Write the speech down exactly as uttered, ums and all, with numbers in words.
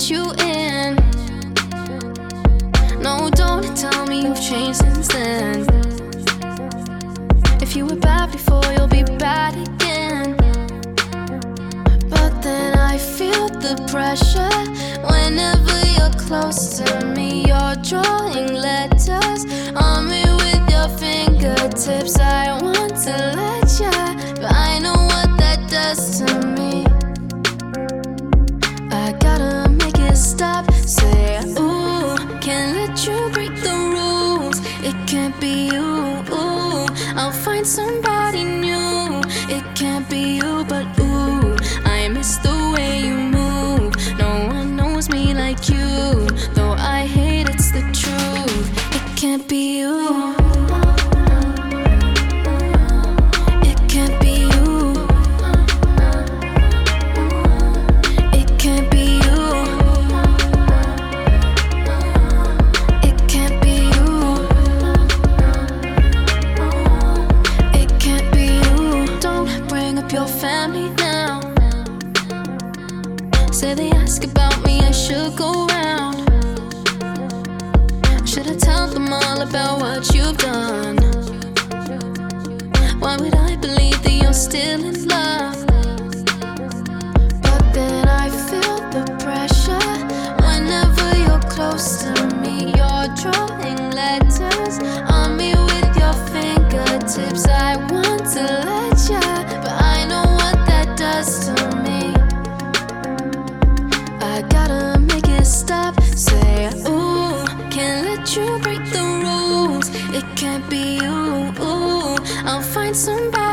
let you in. No, don't tell me you've changed since then. If you were bad before, you'll be bad again. But then I feel the pressure whenever you're close to me. You're drawing letters on me with your fingertips. I want to let you, but I know what that does to me. I gotta make it stop. Say, ooh, can't let you break the rules. It can't be you. Ooh, I'll find somebody new. It can't be you, but ooh, I miss the way you move. No one knows me like you, though I hate it's the truth. It can't be you. It can't be you. It can't be you. It can't be you. It can't be you. Don't bring up your family now. Say they ask about me, I should go round. Should I tell them all about what you've done? Why would I believe that you're still in love? But then I feel the pressure whenever you're close to me. You're drawing letters on me with your fingertips. I want to let you, but I know what that does to me. I gotta make it stop. Say, ooh, can't let you break the rules. It can't be you. Ooh, I'll find somebody